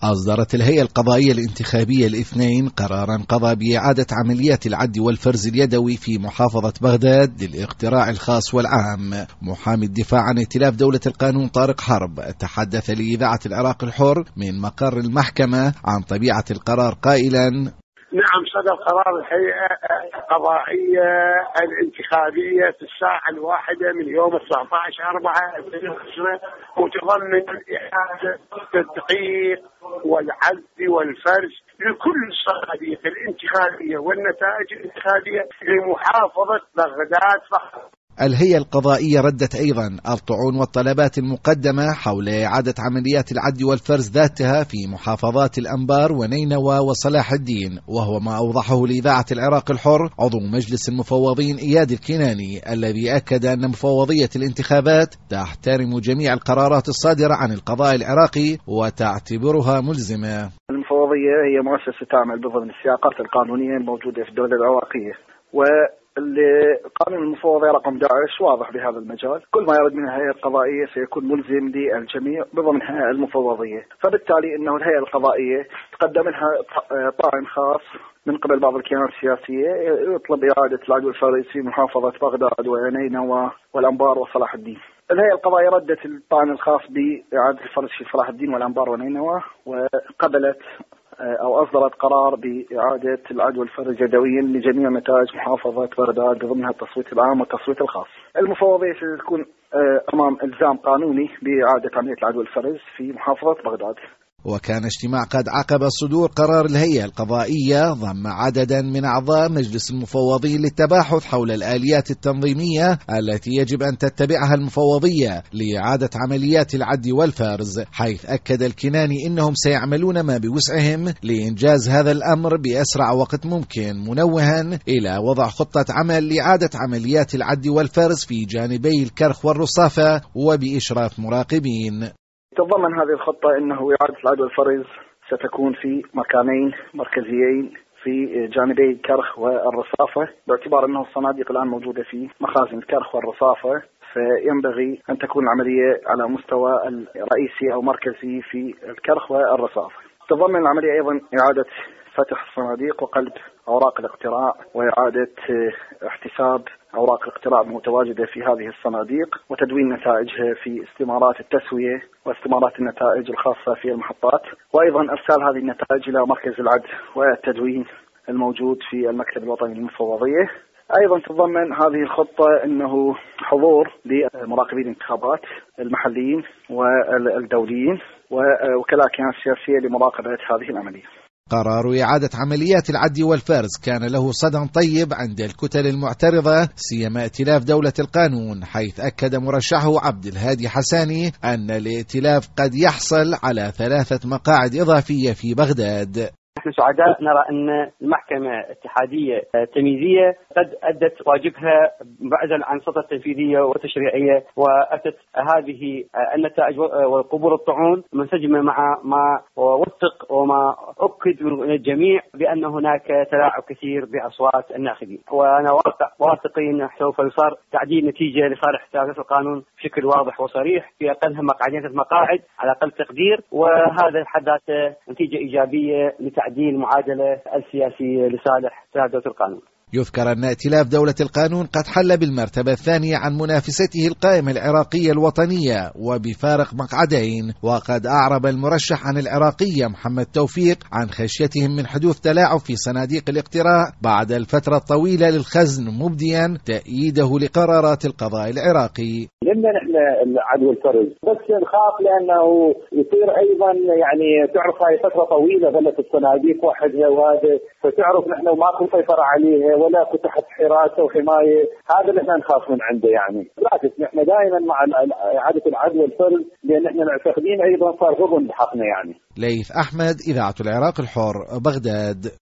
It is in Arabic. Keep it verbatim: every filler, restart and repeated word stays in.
أصدرت الهيئة القضائية الانتخابية الاثنين قرارا قضى بإعادة عمليات العد والفرز اليدوي في محافظة بغداد للاقتراع الخاص والعام. محامي الدفاع عن ائتلاف دولة القانون طارق حرب تحدث لإذاعة العراق الحر من مقر المحكمة عن طبيعة القرار قائلا: نعم، صدر قرار الهيئة القضائية الانتخابية في الساعة الواحدة من يوم تسعة عشر أربعة ألفين وعشرين متضمن إعادة التدقيق والعد والفرز لكل الصناديق الانتخابية والنتائج الانتخابية لمحافظة بغداد فقط. الهيئة القضائية ردت أيضا الطعون والطلبات المقدمة حول إعادة عمليات العد والفرز ذاتها في محافظات الأنبار ونينوى وصلاح الدين، وهو ما أوضحه لإذاعة العراق الحر عضو مجلس المفوضين إياد الكناني، الذي أكد أن مفوضية الانتخابات تحترم جميع القرارات الصادرة عن القضاء العراقي وتعتبرها ملزمة. المفوضية هي مؤسسة تعمل بضمن السياقات القانونية الموجودة في الدولة العراقية، و قانون المفوضية رقم أحد عشر واضح بهذا المجال. كل ما يرد من الهيئة القضائية سيكون ملزم للجميع بضمنها المفوضية، فبالتالي أنه الهيئة القضائية تقدم لها طعن خاص من قبل بعض الكيانات السياسية يطلب إعادة العد والفرز في محافظة بغداد ونينوى والأنبار وصلاح الدين. الهيئة القضائية ردت الطعن الخاص بإعادة الفرز في صلاح الدين والأنبار ونينوى، وقبلت أو أصدرت قرار بإعادة العد والفرز يدويا لجميع نتائج محافظة بغداد ضمنها التصويت العام والتصويت الخاص. المفوضية ستكون أمام إلزام قانوني بإعادة عملية العد والفرز في محافظة بغداد. وكان اجتماع قد عقب صدور قرار الهيئة القضائية ضم عددا من أعضاء مجلس المفوضين للتباحث حول الآليات التنظيمية التي يجب أن تتبعها المفوضية لإعادة عمليات العد والفرز، حيث أكد الكناني إنهم سيعملون ما بوسعهم لإنجاز هذا الأمر بأسرع وقت ممكن، منوها إلى وضع خطة عمل لإعادة عمليات العد والفرز في جانبي الكرخ والرصافة وبإشراف مراقبين. تضمن هذه الخطة أنه إعادة العد والفرز ستكون في مكانين مركزيين في جانبي الكرخ والرصافة، باعتبار أنه الصناديق الآن موجودة في مخازن الكرخ والرصافة، فينبغي أن تكون العملية على مستوى الرئيسي أو مركزي في الكرخ والرصافة. تضمن العملية أيضا إعادة فتح الصناديق وقلب أوراق الاقتراع وإعادة احتساب أوراق الاقتراع المتواجدة في هذه الصناديق وتدوين نتائجها في استمارات التسوية واستمارات النتائج الخاصة في المحطات، وأيضا إرسال هذه النتائج إلى مركز العد والتدوين الموجود في المكتب الوطني للمفوضية. أيضا تتضمن هذه الخطة أنه حضور لمراقبين الانتخابات المحليين والدوليين ووكلاء كيانات سياسية لمراقبة هذه العملية. قرار إعادة عمليات العد والفرز كان له صدى طيب عند الكتل المعترضة سيما ائتلاف دولة القانون، حيث أكد مرشحه عبد الهادي حساني أن الائتلاف قد يحصل على ثلاثة مقاعد إضافية في بغداد. نحن سعداء نرى أن المحكمة الاتحادية التمييزية قد أدت واجبها بعيدا عن السلطة التنفيذية والتشريعية، وأتت هذه النتائج وقبول الطعون منسجمة مع ما وثق وما أكد من الجميع بأن هناك تلاعب كثير بأصوات الناخبين، وأنا واثقين سوف يصار تعديل نتيجة لصالح ائتلاف القانون بشكل واضح وصريح في أقلها مقعدين ثلاث مقاعد على أقل تقدير، وهذا بحد ذاته نتيجة إيجابية لتعديل المعادلة السياسية لصالح ائتلاف دولة القانون. يذكر أن ائتلاف دولة القانون قد حل بالمرتبة الثانية عن منافسته القائمة العراقية الوطنية وبفارق مقعدين، وقد أعرب المرشح عن العراقية محمد توفيق عن خشيتهم من حدوث تلاعب في صناديق الاقتراع بعد الفترة الطويلة للخزن، مبديا تأييده لقرارات القضاء العراقي. لما نحن العد والفرز بس نخاف لأنه يصير أيضا يعني تعرف هاي فترة طويلة ظلت الصناديق وحدها، وهذا فتعرف نحن ماكو سيطرة عليها ولا تحت حراسة وحماية، هذا اللي احنا نخاف من عنده. يعني بالعكس نحن دائما مع إعادة العد والفرز لأن احنا معتقدين أيضا صار غضن بحقنا. يعني ليث أحمد، إذاعة العراق الحر، بغداد.